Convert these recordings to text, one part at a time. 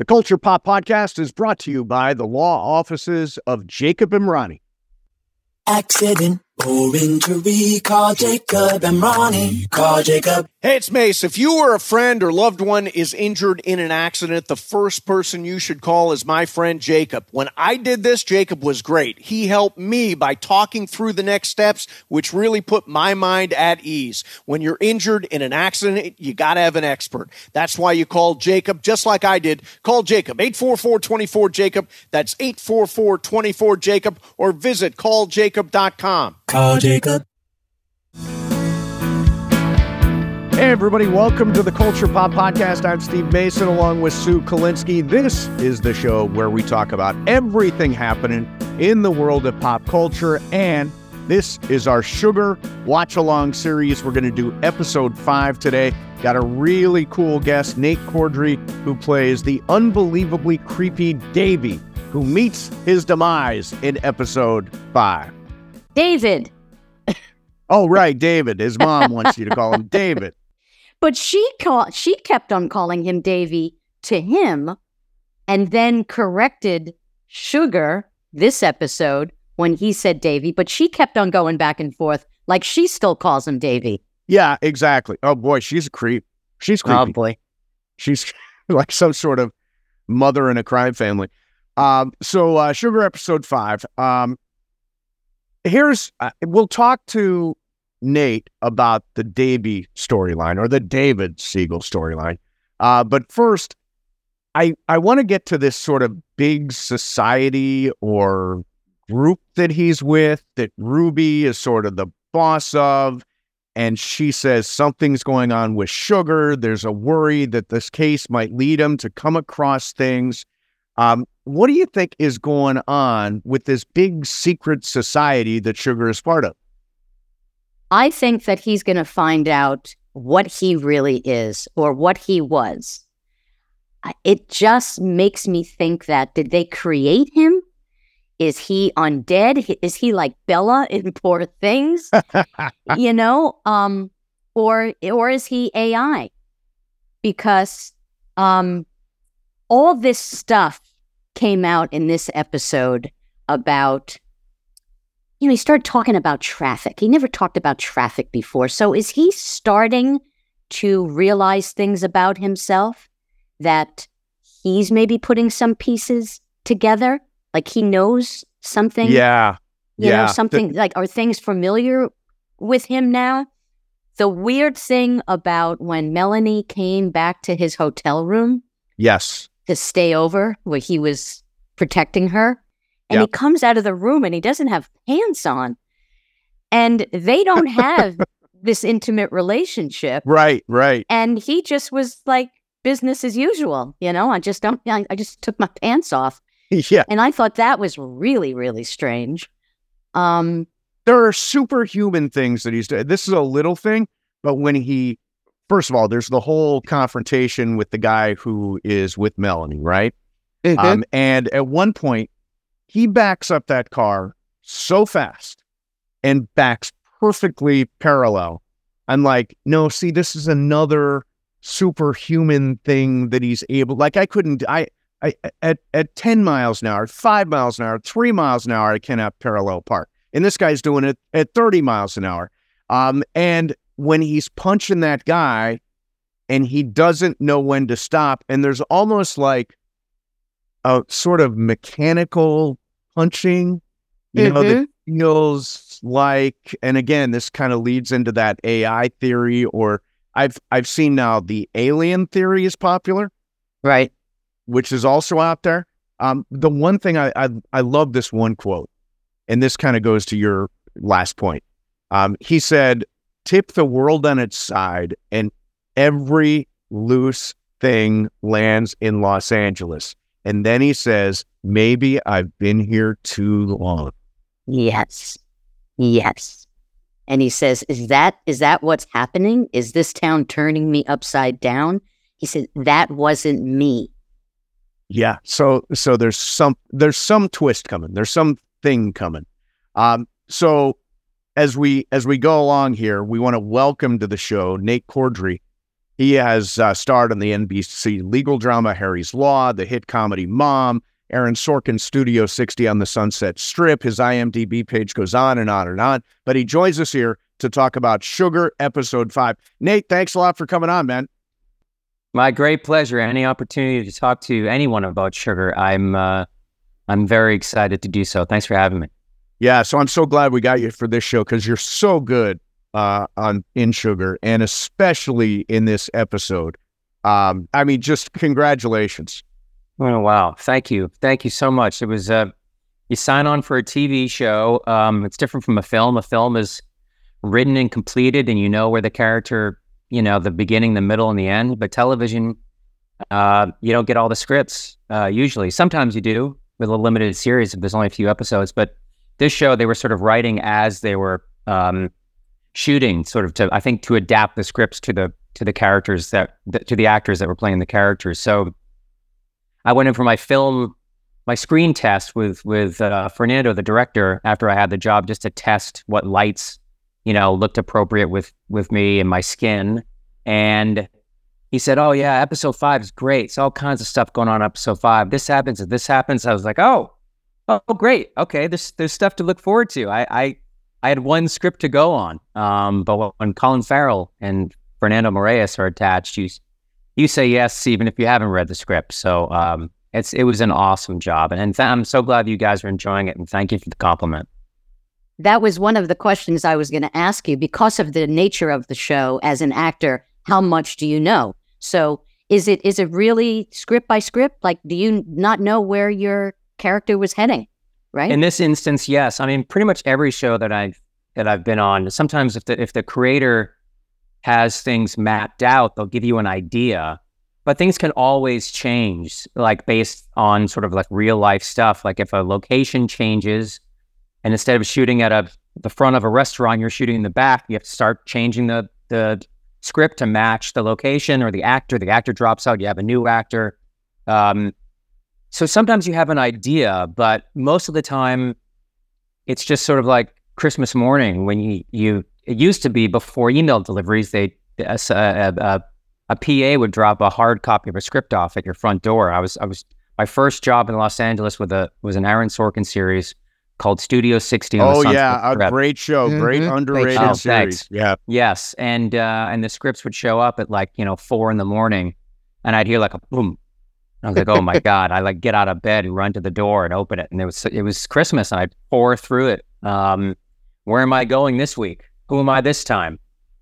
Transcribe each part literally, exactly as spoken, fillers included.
The Culture Pop Podcast is brought to you by the law offices of Jacob and Ronnie. Accident or injury, call Jacob and Ronnie. Call Jacob. Hey, it's Mace. If you or a friend or loved one is injured in an accident, the first person you should call is my friend Jacob. When I did this, Jacob was great. He helped me by talking through the next steps, which really put my mind at ease. When you're injured in an accident, you got to have an expert. That's why you call Jacob, just like I did. Call Jacob, eight four four, two four, Jacob. That's eight four four, two four, Jacob, or visit call jacob dot com. Call Jacob. Hey, everybody. Welcome to the Culture Pop Podcast. I'm Steve Mason along with Sue Kalinsky. This is the show where we talk about everything happening in the world of pop culture. And this is our Sugar Watch-Along series. We're going to do episode five today. Got a really cool guest, Nate Corddry, who plays the unbelievably creepy Davey, who meets his demise in episode five. David. Oh, right, David. His mom wants you to call him David. But she call, she kept on calling him Davey to him and then corrected Sugar this episode when he said Davey, but she kept on going back and forth like she still calls him Davey. Yeah, exactly. Oh, boy, she's a creep. She's creepy. Oh, boy. She's like some sort of mother in a crime family. Um, so uh, Sugar episode five. Um, here's, uh, we'll talk to Nate about the Davey storyline or the David Siegel storyline. Uh, but first, I I want to get to this sort of big society or group that he's with that Ruby is sort of the boss of. And she says something's going on with Sugar. There's a worry that this case might lead him to come across things. Um, what do you think is going on with this big secret society that Sugar is part of? I think that he's going to find out what he really is or what he was. It just makes me think that, did they create him? Is he undead? Is he like Bella in Poor Things? you know, um, or or is he A I? Because um, all this stuff came out in this episode about, you know, he started talking about traffic. He never talked about traffic before. So is he starting to realize things about himself that he's maybe putting some pieces together? Like he knows something? Yeah. You yeah. know, something the- like, are things familiar with him now? The weird thing about when Melanie came back to his hotel room. Yes. To stay over where he was protecting her. And Yep. he comes out of the room and he doesn't have pants on. And they don't have this intimate relationship. Right, right. And he just was like business as usual. You know, I just don't, I, I just took my pants off. Yeah. And I thought that was really, really strange. Um, There are superhuman things that he's doing. This is a little thing, but when he, first of all, there's the whole confrontation with the guy who is with Melanie, right? mm-hmm. Um, and at one point, he backs up that car so fast and backs perfectly parallel. I'm like, no, see, this is another superhuman thing that he's able, like I couldn't, I, I at, at ten miles an hour, five miles an hour, three miles an hour, I cannot parallel park. And this guy's doing it at thirty miles an hour. Um, and when he's punching that guy and he doesn't know when to stop, and there's almost like a sort of mechanical punching, you mm-hmm. know, that feels like, and again, this kind of leads into that A I theory, or I've I've seen now the alien theory is popular, Right. which is also out there. Um, the one thing I, I I love this one quote, and this kind of goes to your last point. Um, he said, "Tip the world on its side, and every loose thing lands in Los Angeles." And then he says, "Maybe I've been here too long." Yes. Yes. And he says, is that is that what's happening? Is this town turning me upside down? He said, that wasn't me. Yeah. So so there's some there's some twist coming. There's some thing coming. Um, so as we as we go along here, we want to welcome to the show Nate Corddry, He has uh, starred in the N B C legal drama Harry's Law, the hit comedy Mom, Aaron Sorkin's Studio sixty on the Sunset Strip. His I M D B page goes on and on and on. But he joins us here to talk about Sugar Episode five. Nate, thanks a lot for coming on, man. My great pleasure. Any opportunity to talk to anyone about Sugar, I'm uh, I'm very excited to do so. Thanks for having me. Yeah, so I'm so glad we got you for this show because you're so good uh, on in Sugar, and especially in this episode. Um, I mean, just congratulations. Oh, wow. Thank you. Thank you so much. It was, uh, you sign on for a T V show. Um, it's different from a film. A film is written and completed, and you know where the character, you know, the beginning, the middle, and the end. But television, uh, you don't get all the scripts, uh, usually. Sometimes you do with a limited series if there's only a few episodes. But this show, they were sort of writing as they were um, shooting, sort of to, I think, to adapt the scripts to the to the characters that, to the actors that were playing the characters. So I went in for my film, my screen test with with uh, Fernando, the director, after I had the job, just to test what lights, you know, looked appropriate with with me and my skin. And he said, "Oh yeah, episode five is great. It's all kinds of stuff going on in episode five. This happens and this happens." I was like, "Oh, oh, great. Okay, there's there's stuff to look forward to." I I, I had one script to go on, um, but when Colin Farrell and Fernando Moraes are attached, you you say yes even if you haven't read the script. So um, it's it was an awesome job, and, and th- I'm so glad you guys are enjoying it. And thank you for the compliment. That was one of the questions I was going to ask you. Because of the nature of the show as an actor, how much do you know? So is it is it really script by script? Like, do you not know where your character was heading? Right. In this instance, yes. I mean, pretty much every show that I've that I've been on. Sometimes if the if the creator has things mapped out, they'll give you an idea, but things can always change, like based on sort of like real life stuff. Like if a location changes, and instead of shooting at a the front of a restaurant, you're shooting in the back, you have to start changing the the script to match the location or the actor. The actor drops out, you have a new actor. Um, so sometimes you have an idea, but most of the time, it's just sort of like Christmas morning when you you. It used to be before email deliveries, they a, a, a, a P A would drop a hard copy of a script off at your front door. I was I was my first job in Los Angeles with a was an Aaron Sorkin series called Studio sixty. On Oh the yeah, a Strip. great show, Mm-hmm. great underrated Oh, series. thanks. Yeah, Yes, and uh, and the scripts would show up at like you know four in the morning, and I'd hear like a boom. I was like, oh my god! I like get out of bed and run to the door and open it, and it was it was Christmas, and I'd pour through it. Um, where am I going this week? Who am I this time?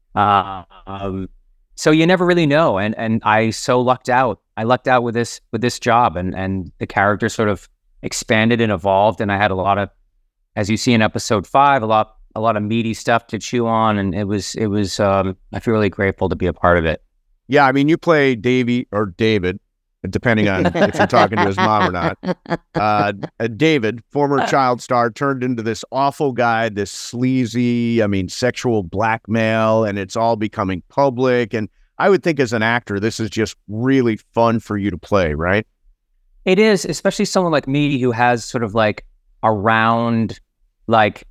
Uh, um, so you never really know, and and I so lucked out. I lucked out with this with this job, and and the character sort of expanded and evolved, and I had a lot of, as you see in episode five, a lot a lot of meaty stuff to chew on, and it was it was. Um, I feel really grateful to be a part of it. yeah. I mean, you play Davey or David, depending on if you're talking to his mom or not. Uh, uh, David, former child star, turned into this awful guy, this sleazy, I mean, sexual blackmail, and it's all becoming public. And I would think as an actor, this is just really fun for you to play, right? It is, especially someone like me who has sort of like a round, like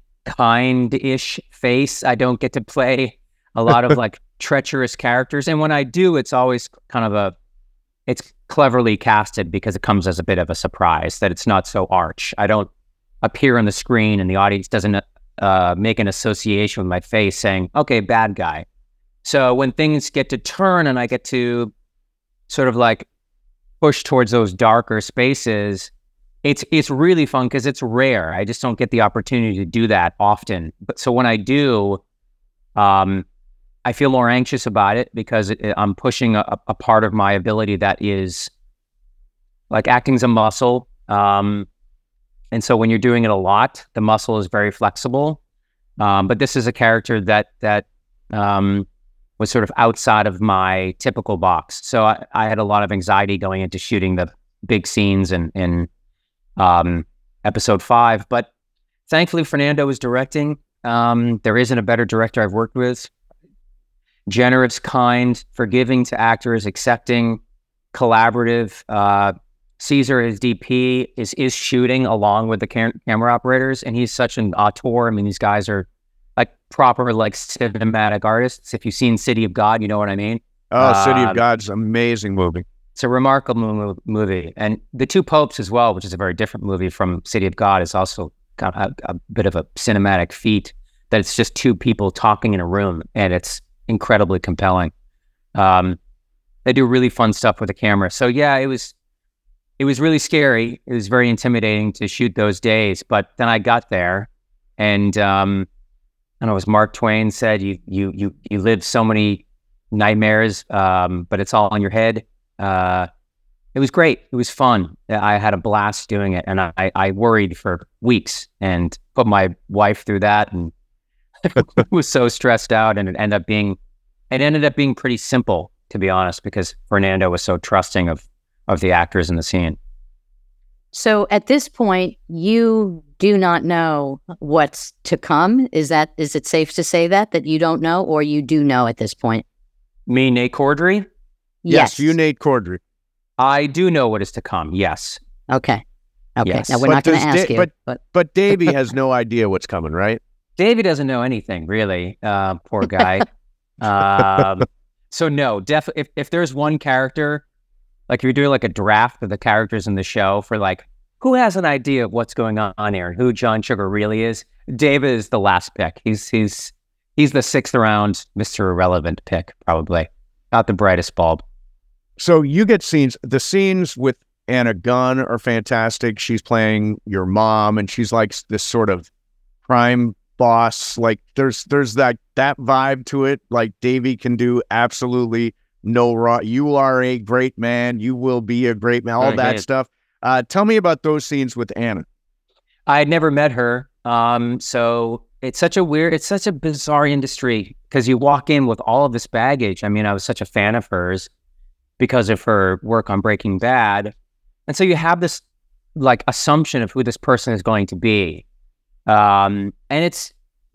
kind-ish face. I don't get to play a lot of like treacherous characters, and when I do, it's always kind of a it's cleverly casted because it comes as a bit of a surprise that it's not so arch. I don't appear on the screen and the audience doesn't uh, make an association with my face saying, okay, bad guy. So when things get to turn and I get to sort of like push towards those darker spaces, it's it's really fun because it's rare. I just don't get the opportunity to do that often. But so when I do, um, I feel more anxious about it because it, I'm pushing a, a part of my ability that is like acting's a muscle. Um, and so when you're doing it a lot, the muscle is very flexible. Um, but this is a character that that um, was sort of outside of my typical box. So I, I had a lot of anxiety going into shooting the big scenes in, in um, episode five. But thankfully, Fernando was directing. Um, there isn't a better director I've worked with. Generous, kind, forgiving to actors, accepting, collaborative. Uh, Caesar, his D P, is is shooting along with the cam- camera operators, and he's such an auteur. I mean, these guys are like proper like cinematic artists. If you've seen City of God, you know what I mean. Oh, City of Um, God's amazing movie. It's a remarkable mo- movie. And The Two Popes as well, which is a very different movie from City of God, is also kind of a, a bit of a cinematic feat, that it's just two people talking in a room, and it's incredibly compelling. Um, they do really fun stuff with the camera. So yeah, it was it was really scary. It was very intimidating to shoot those days. But then I got there, and um, I don't know, as Mark Twain said, you you you you live so many nightmares, um, but it's all in your head. Uh, it was great. It was fun. I had a blast doing it, and I, I worried for weeks and put my wife through that, and was so stressed out. And it ended up being, it ended up being pretty simple, to be honest, because Fernando was so trusting of of the actors in the scene. So at this point, you do not know what's to come. Is that is it safe to say that that you don't know, or you do know at this point? Me, Nate Cordry, Yes, you, Nate Cordry. I do know what is to come. Yes. Okay. Okay. Yes. Now we're But not going to does ask Da- you, but- but But Davey has no idea what's coming, right? Davey doesn't know anything, really. Uh, poor guy. um, so no, def- if, if there's one character, like if you're doing like a draft of the characters in the show for like, who has an idea of what's going on here and who John Sugar really is, David is the last pick. He's he's he's the sixth round Mister Irrelevant pick, probably. Not the brightest bulb. So you get scenes. The scenes with Anna Gunn are fantastic. She's playing your mom, and she's like this sort of crime boss. Like there's there's that that vibe to it. Like Davey can do absolutely no wrong. You are a great man. You will be a great man. All Very that good. stuff. Uh, tell me about those scenes with Anna. I had never met her. Um, so it's such a weird, it's such a bizarre industry because you walk in with all of this baggage. I mean, I was such a fan of hers because of her work on Breaking Bad. And so you have this like assumption of who this person is going to be. Um, and it's,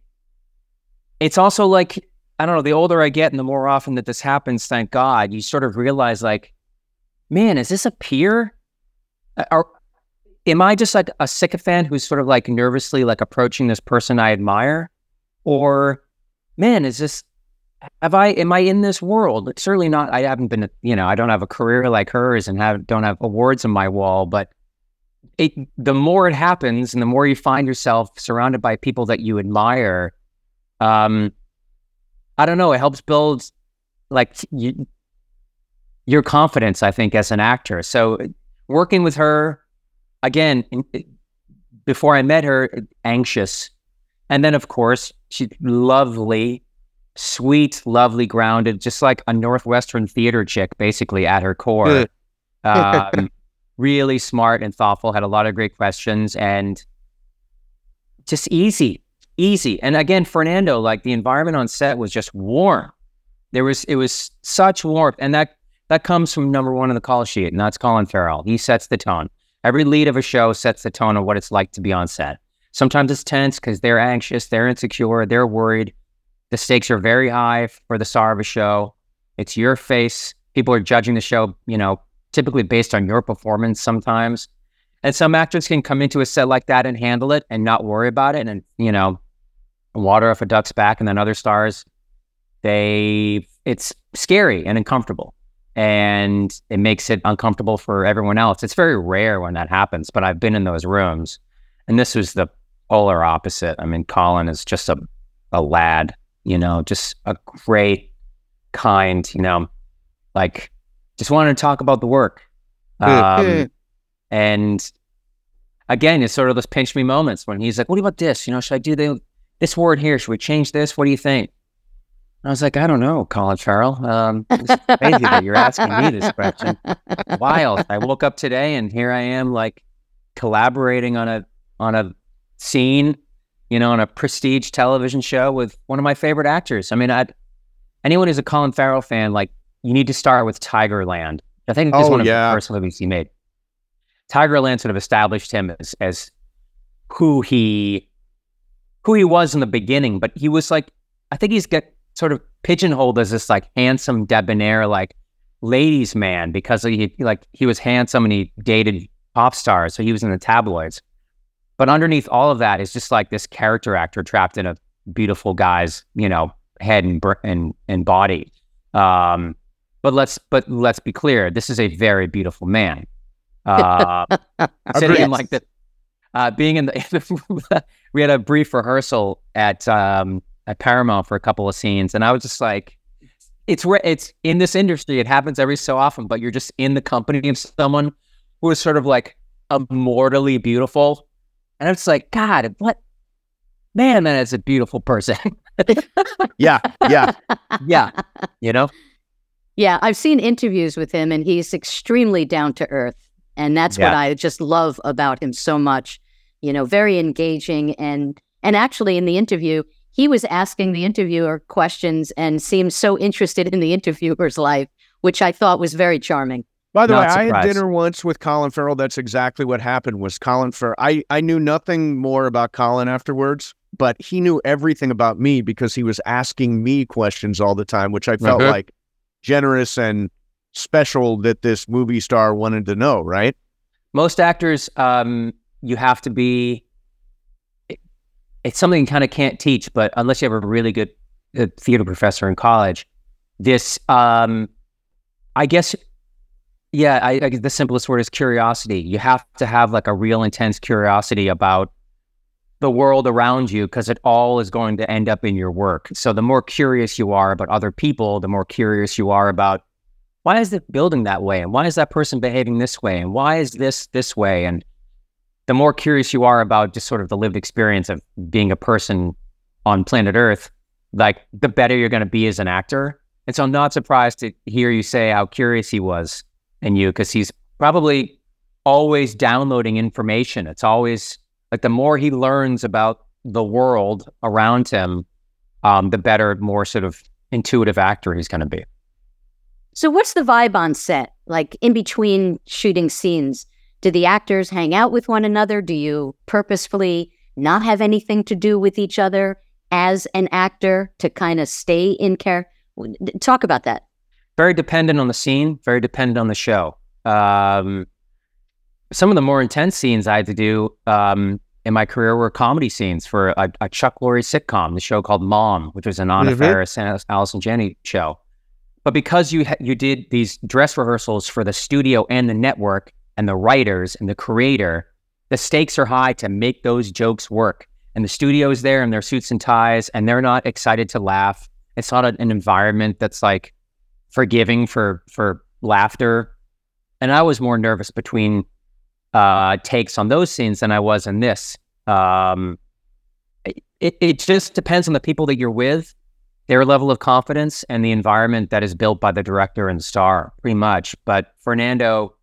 it's also like, I don't know, the older I get and the more often that this happens, thank God, you sort of realize like, man, is this a peer? Are, am I just like a sycophant who's sort of like nervously like approaching this person I admire? Or, man, is this, have I, am I in this world? It's certainly not, I haven't been, you know, I don't have a career like hers and have, don't have awards on my wall, but it, the more it happens and the more you find yourself surrounded by people that you admire, um, I don't know, it helps build like you, your confidence, I think, as an actor. So working with her, again, before I met her, anxious. And then, of course, she's lovely, sweet, lovely, grounded, just like a Northwestern theater chick, basically, at her core. um, really smart and thoughtful, had a lot of great questions, and just easy, easy. And again, Fernando, like the environment on set was just warm. There was, it was such warmth. And that, that comes from number one on the call sheet, and that's Colin Farrell. He sets the tone. Every lead of a show sets the tone of what it's like to be on set. Sometimes it's tense because they're anxious, they're insecure, they're worried. The stakes are very high for the star of a show. It's your face. People are judging the show, you know, typically based on your performance sometimes. And some actors can come into a set like that and handle it and not worry about it and, you know, water off a duck's back. And then other stars, they, it's scary and uncomfortable. And it makes it uncomfortable for everyone else. It's very rare when that happens, but I've been in those rooms. And this was the polar opposite. I mean, Colin is just a, a lad, you know, just a great, kind, you know, like just wanted to talk about the work. Um, and again, it's sort of those pinch me moments when he's like, what about this? You know, should I do the, this word here? Should we change this? What do you think? I was like, I don't know, Colin Farrell. Um, it's crazy that you're asking me this question. Wild. I woke up today and here I am, like collaborating on a on a scene, you know, on a prestige television show with one of my favorite actors. I mean, I anyone who's a Colin Farrell fan, like, you need to start with Tigerland. I think it's Oh, one of yeah. the first movies he made. Tigerland sort of established him as as who he who he was in the beginning, but he was like, I think he's got sort of pigeonholed as this like handsome, debonair, like ladies man because he like he was handsome and he dated pop stars, so he was in the tabloids. But underneath all of that is just like this character actor trapped in a beautiful guy's, you know, head and br- and and body. Um, But let's but let's be clear. This is a very beautiful man. Uh, sitting in like the uh, being in the we had a brief rehearsal at um, at Paramount for a couple of scenes, and I was just like, it's it's in this industry. It happens every so often, but you're just in the company of someone who is sort of like immortally beautiful, and it's like, God, what man? That is a beautiful person. Yeah, yeah, yeah, you know. Yeah, I've seen interviews with him, and he's extremely down to earth, and that's Yeah. what I just love about him so much. You know, very engaging, and and actually in the interview, he was asking the interviewer questions and seemed so interested in the interviewer's life, which I thought was very charming. By the Not way, I had surprised. dinner once with Colin Farrell. That's exactly what happened. Was Colin Farrell? I I knew nothing more about Colin afterwards, but he knew everything about me because he was asking me questions all the time, which I felt Mhm. like generous and special that this movie star wanted to know. Right? Most actors, um, you have to be. It, it's something you kind of can't teach, but unless you have a really good uh, theater professor in college, this, um, I guess, yeah, I, I guess the simplest word is curiosity. You have to have like a real intense curiosity about the world around you because it all is going to end up in your work. So the more curious you are about other people, the more curious you are about why is the building that way? And why is that person behaving this way? And why is this this way? And the more curious you are about just sort of the lived experience of being a person on planet Earth, like the better you're going to be as an actor. And so I'm not surprised to hear you say how curious he was in you, because he's probably always downloading information. It's always like the more he learns about the world around him, um, the better, more sort of intuitive actor he's going to be. So what's the vibe on set? Like in between shooting scenes, do the actors hang out with one another? Do you purposefully not have anything to do with each other as an actor to kind of stay in character? Talk about that. Very dependent on the scene, very dependent on the show. Um, some of the more intense scenes I had to do um, in my career were comedy scenes for a, a Chuck Lorre sitcom, the show called Mom, which was an Anna Mhm. Faris and Allison Janney show. But because you ha- you did these dress rehearsals for the studio and the network and the writers and the creator, the stakes are high to make those jokes work. And the studio is there in their suits and ties, and they're not excited to laugh. It's not a, an environment that's like forgiving for for laughter. And I was more nervous between uh, takes on those scenes than I was in this. Um, it, it just depends on the people that you're with, their level of confidence, and the environment that is built by the director and star, pretty much. But Fernando,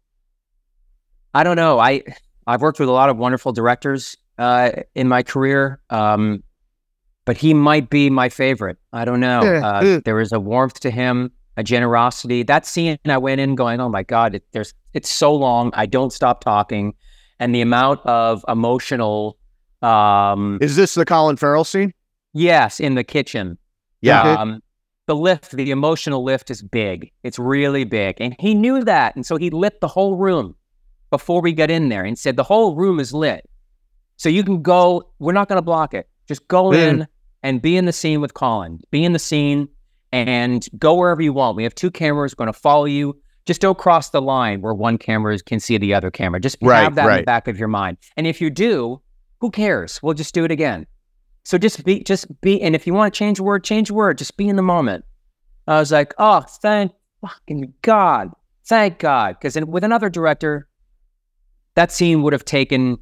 I don't know. I, I've worked with a lot of wonderful directors uh, in my career, um, but he might be my favorite. I don't know. Yeah, Uh, yeah. there is a warmth to him, a generosity. That scene, I went in going, oh my God, it, there's it's so long. I don't stop talking. And the amount of emotional, um, Is this the Colin Farrell scene? yes, in the kitchen. Yeah. Um, the lift, the emotional lift is big. It's really big. And he knew that. And so he lit the whole room before we got in there and said, the whole room is lit. So you can go, we're not going to block it. Just go Yeah. in and be in the scene with Colin. Be in the scene and go wherever you want. We have two cameras going to follow you. Just don't cross the line where one camera can see the other camera. Just Right, have that in the right. back of your mind. And if you do, who cares? We'll just do it again. So just be, just be, and if you want to change a word, change a word. Just be in the moment. I was like, oh, thank fucking God. Thank God. Because with another director, that scene would have taken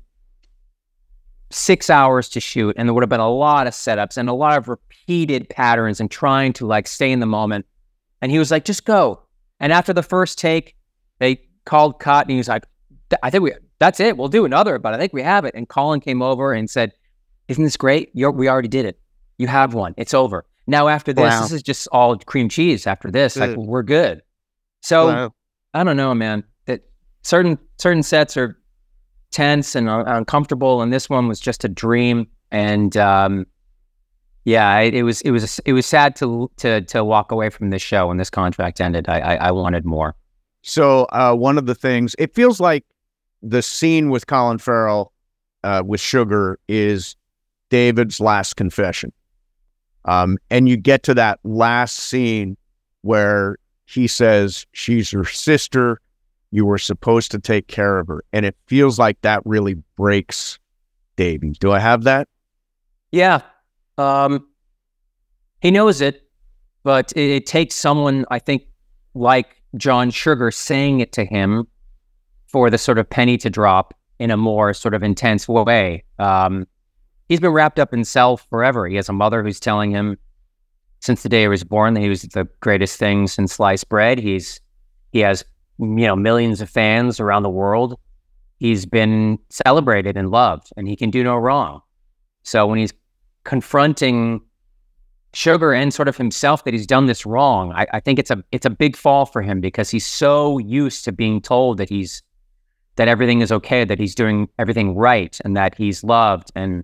six hours to shoot, and there would have been a lot of setups and a lot of repeated patterns and trying to like stay in the moment. And he was like, just go. And after the first take, they called cut, and he was like, I think we, that's it. We'll do another, but I think we have it. And Colin came over and said, isn't this great? You're, we already did it. You have one. It's over. Now after this, Wow. this is just all cream cheese. After this, like Mm. we're good. So Wow. I don't know, man. That certain certain sets are tense and uh, uncomfortable, and this one was just a dream. And um, yeah, it, it was it was it was sad to to to walk away from this show when this contract ended. I I, I wanted more. So uh, one of the things, it feels like the scene with Colin Farrell uh, with Sugar is David's last confession. Um, and you get to that last scene where he says, she's your sister. You were supposed to take care of her. And it feels like that really breaks Davey. Do I have that? Yeah. Um, he knows it, but it, it takes someone, I think, like John Sugar saying it to him for the sort of penny to drop in a more sort of intense way. Um, he's been wrapped up in self forever. He has a mother who's telling him since the day he was born that he was the greatest thing since sliced bread. He's he has you know millions of fans around the world. He's been celebrated and loved, and he can do no wrong. So when he's confronting Sugar and sort of himself that he's done this wrong, I, I think it's a it's a big fall for him, because he's so used to being told that he's that everything is okay, that he's doing everything right, and that he's loved. And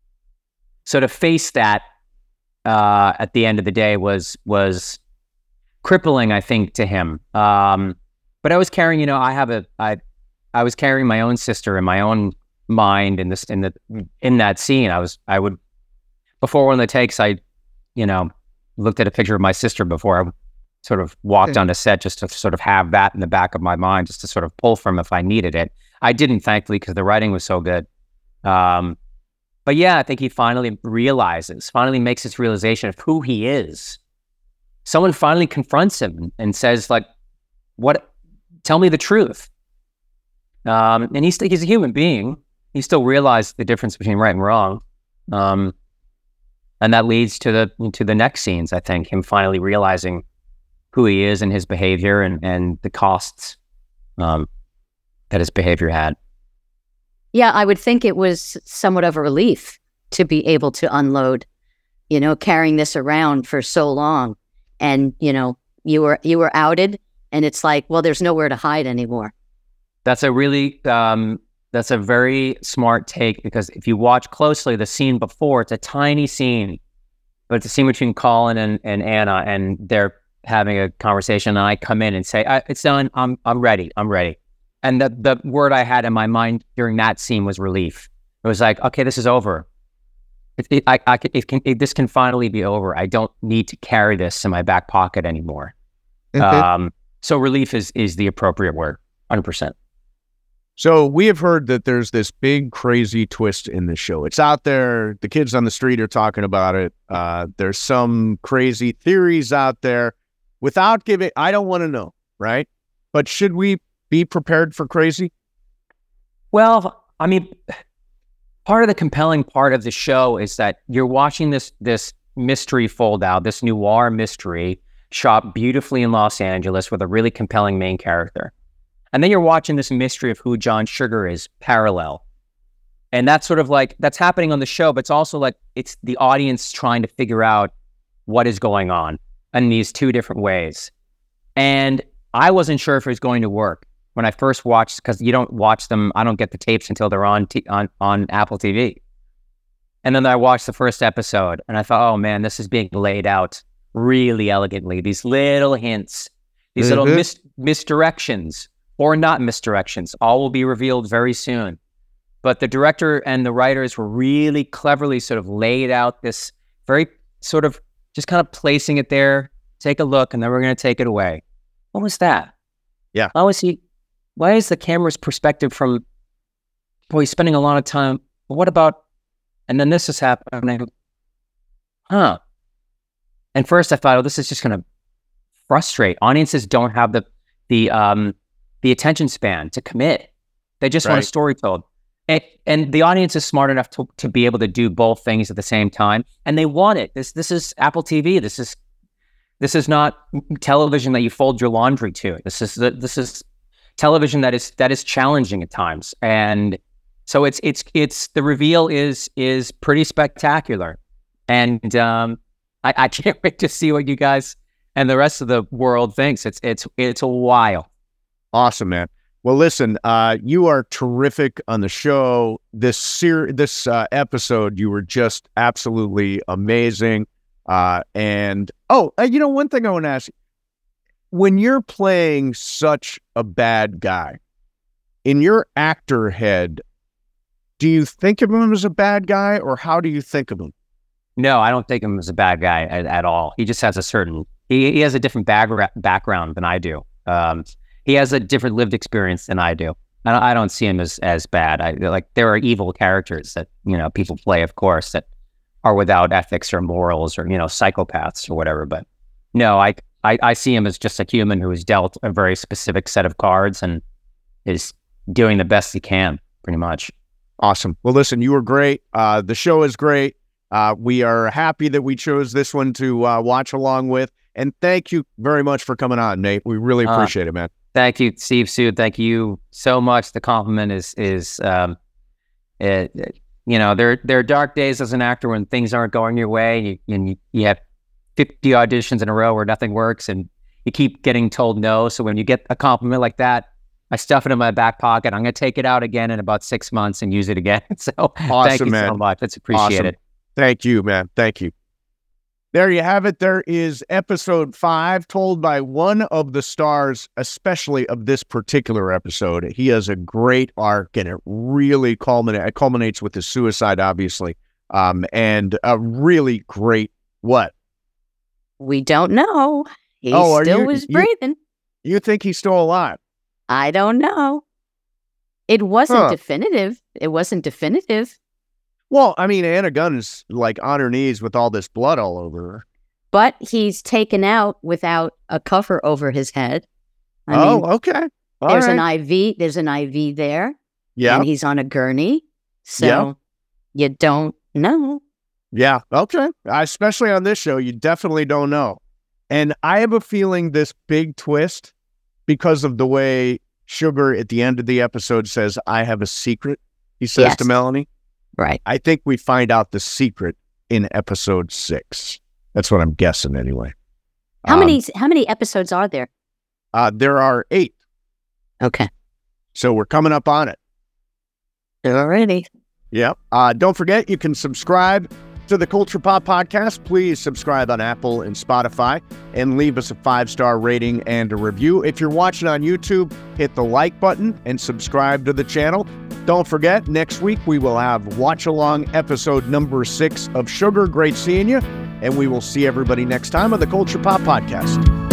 so to face that uh, at the end of the day was was crippling, I think, to him. Um, but I was carrying, you know, I have a I I was carrying my own sister in my own mind in this in the in that scene. I was I would before one of the takes, I you know looked at a picture of my sister before I sort of walked on the set, just to sort of have that in the back of my mind, just to sort of pull from if I needed it. I didn't, thankfully, because the writing was so good. Um, but yeah, I think he finally realizes, finally makes this realization of who he is. Someone finally confronts him and says, like, "What? Tell me the truth." Um, and he's he's a human being. He still realized the difference between right and wrong. Um, and that leads to the to the next scenes, I think, him finally realizing who he is and his behavior, and, and the costs um, that his behavior had. Yeah, I would think it was somewhat of a relief to be able to unload, you know, carrying this around for so long. And, you know, you were you were outed, and it's like, well, there's nowhere to hide anymore. That's a really, um, that's a very smart take, because if you watch closely the scene before, it's a tiny scene, but it's a scene between Colin and, and Anna, and they're having a conversation, and I come in and say, I, it's done. I'm, I'm ready. I'm ready. And the, the word I had in my mind during that scene was relief. It was like, okay, this is over. It, it, I, I, it can, it, this can finally be over. I don't need to carry this in my back pocket anymore. Mm-hmm. Um, so relief is, is the appropriate word. one hundred percent. So we have heard that there's this big, crazy twist in this show. It's out there. The kids on the street are talking about it. Uh, there's some crazy theories out there. Without giving, I don't want to know, right? But should we be prepared for crazy? Well, I mean, part of the compelling part of the show is that you're watching this this mystery fold out, this noir mystery shot beautifully in Los Angeles with a really compelling main character. And then you're watching this mystery of who John Sugar is parallel. And that's sort of like, that's happening on the show, but it's also like, it's the audience trying to figure out what is going on in these two different ways. And I wasn't sure if it was going to work when I first watched, because you don't watch them, I don't get the tapes until they're on, t- on on Apple T V. And then I watched the first episode, and I thought, oh man, this is being laid out really elegantly. These little hints, these mm-hmm. little mis- misdirections, or not misdirections, all will be revealed very soon. But the director and the writers were really cleverly sort of laid out this very sort of just kind of placing it there, take a look, and then we're going to take it away. What was that? Yeah. Why was he, why is the camera's perspective from, boy, he's spending a lot of time, what about, and then this is happening. Huh. And first I thought, oh, this is just going to frustrate. Audiences don't have the, the, um, the attention span to commit. They just right. want a story told. And, and the audience is smart enough to, to be able to do both things at the same time. And they want it. This this is Apple T V. This is this is not television that you fold your laundry to. This is this is television that is that is challenging at times. And so it's it's it's the reveal is is pretty spectacular. And um, I, I can't wait to see what you guys and the rest of the world thinks. It's it's it's a while. Awesome, man. Well, listen, uh, you are terrific on the show. This ser- this uh, episode, you were just absolutely amazing. Uh, and, oh, uh, you know, one thing I want to ask you. When you're playing such a bad guy, in your actor head, do you think of him as a bad guy, or how do you think of him? No, I don't think of him as a bad guy at, at all. He just has a certain He he has a different background background than I do. Um, he has a different lived experience than I do. I don't, I don't see him as as bad. I like there are evil characters that you know people play, of course, that are without ethics or morals or you know psychopaths or whatever. But no, I I, I see him as just a human who is dealt a very specific set of cards and is doing the best he can, pretty much. Awesome. Well, listen, you were great. Uh, the show is great. Uh, we are happy that we chose this one to uh, watch along with. And thank you very much for coming on, Nate. We really appreciate uh, it, man. Thank you, Steve Sue. Thank you so much. The compliment is, is um, it, it, you know, there, there are dark days as an actor when things aren't going your way and you, and you, you have fifty auditions in a row where nothing works and you keep getting told no. So when you get a compliment like that, I stuff it in my back pocket. I'm going to take it out again in about six months and use it again. So awesome, thank you man. so much. It's appreciated. Awesome. Thank you, man. Thank you. There you have it. There is episode five, told by one of the stars, especially of this particular episode. He has a great arc, and it really culminates, it culminates with his suicide, obviously, um, and a really great what? We don't know. He oh, still you, was you, breathing. You think he's still alive? I don't know. It wasn't Huh. definitive. It wasn't definitive. Well, I mean, Anna Gunn is like on her knees with all this blood all over her. But he's taken out without a cover over his head. I oh, mean, okay. All there's right. an I V. There's an I V there. Yeah. And he's on a gurney. So Yeah. you don't know. Yeah. Okay. Especially on this show, you definitely don't know. And I have a feeling this big twist, because of the way Sugar at the end of the episode says, I have a secret, he says Yes. to Melanie. Right. I think we find out the secret in episode six. That's what I'm guessing anyway. How Um, many how many episodes are there? Uh, there are eight. Okay. So we're coming up on it. Alrighty. Yep. Uh, don't forget, you can subscribe to the Culture Pop Podcast. Please subscribe on Apple and Spotify and leave us a five-star rating and a review. If you're watching on YouTube, hit the like button and subscribe to the channel. Don't forget, next week we will have watch-along episode number six of Sugar. Great seeing you, and we will see everybody next time on the Culture Pop Podcast.